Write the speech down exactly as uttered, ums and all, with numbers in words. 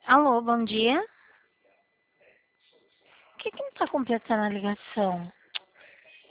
Alô, bom dia. Por que que não está completando a ligação?